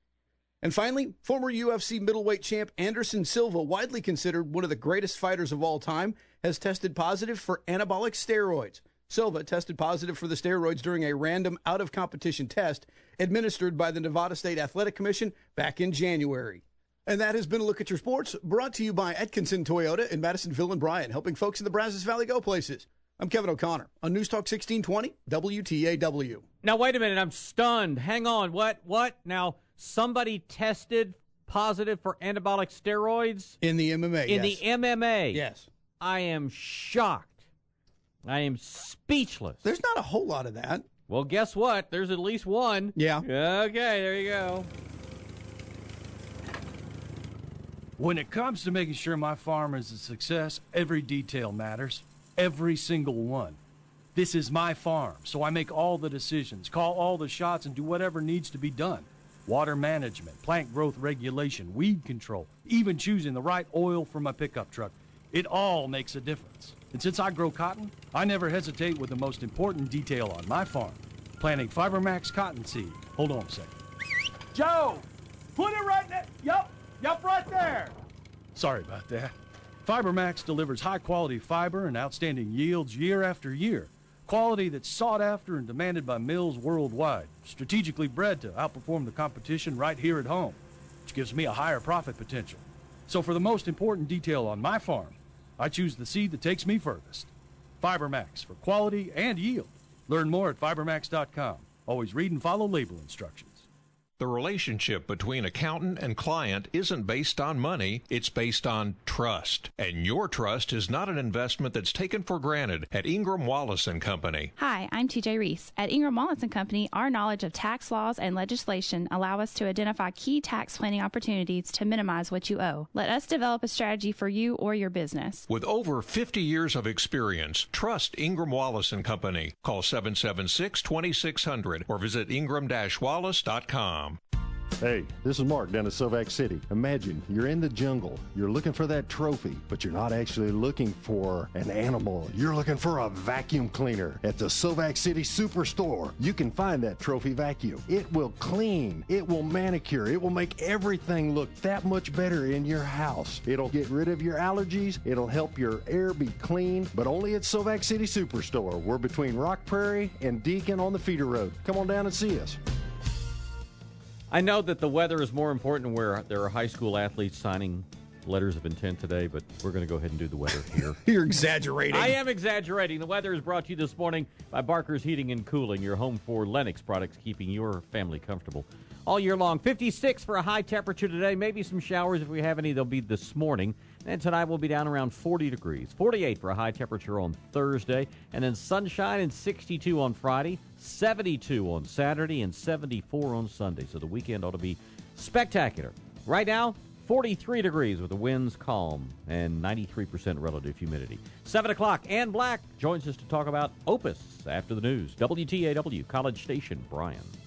And finally, former UFC middleweight champ Anderson Silva, widely considered one of the greatest fighters of all time, has tested positive for anabolic steroids. Silva tested positive for the steroids during a random out-of-competition test administered by the Nevada State Athletic Commission back in January. And that has been a look at your sports, brought to you by Atkinson Toyota in Madisonville and Bryan, helping folks in the Brazos Valley go places. I'm Kevin O'Connor on News Talk 1620 WTAW. Now, wait a minute. I'm stunned. Hang on. What? Now, somebody tested positive for anabolic steroids? In the MMA, In the MMA? Yes. I am shocked. I am speechless. There's not a whole lot of that. Well, guess what? There's at least one. Yeah. Okay, there you go. When it comes to making sure my farm is a success, every detail matters. Every single one. This is my farm, so I make all the decisions, call all the shots, and do whatever needs to be done. Water management, plant growth regulation, weed control, even choosing the right oil for my pickup truck. It all makes a difference. And since I grow cotton, I never hesitate with the most important detail on my farm, planting FiberMax cottonseed. Hold on a second. Joe, put it right there. Yup, right there. Sorry about that. FiberMax delivers high-quality fiber and outstanding yields year after year. Quality that's sought after and demanded by mills worldwide. Strategically bred to outperform the competition right here at home, which gives me a higher profit potential. So for the most important detail on my farm, I choose the seed that takes me furthest. FiberMax for quality and yield. Learn more at fibermax.com. Always read and follow label instructions. The relationship between accountant and client isn't based on money, it's based on trust. And your trust is not an investment that's taken for granted at Ingram Wallace & Company. Hi, I'm TJ Reese. At Ingram Wallace & Company, our knowledge of tax laws and legislation allow us to identify key tax planning opportunities to minimize what you owe. Let us develop a strategy for you or your business. With over 50 years of experience, trust Ingram Wallace & Company. Call 776-2600 or visit ingram-wallace.com. Hey, this is Mark down at Sovac City. Imagine you're in the jungle. You're looking for that trophy, but you're not actually looking for an animal. You're looking for a vacuum cleaner. At the Sovac City Superstore, you can find that trophy vacuum. It will clean. It will manicure. It will make everything look that much better in your house. It'll get rid of your allergies. It'll help your air be clean, but only at Sovac City Superstore. We're between Rock Prairie and Deacon on the feeder road. Come on down and see us. I know that the weather is more important where there are high school athletes signing letters of intent today, but we're going to go ahead and do the weather here. You're exaggerating. I am exaggerating. The weather is brought to you this morning by Barker's Heating and Cooling, your home for Lennox products, keeping your family comfortable all year long. 56 for a high temperature today. Maybe some showers if we have any. They'll be this morning. And tonight we'll be down around 40 degrees. 48 for a high temperature on Thursday. And then sunshine and 62 on Friday, 72 on Saturday, and 74 on Sunday. So the weekend ought to be spectacular. Right now, 43 degrees with the winds calm and 93% relative humidity. 7 o'clock, Ann Black joins us to talk about Opus after the news. WTAW, College Station, Bryan.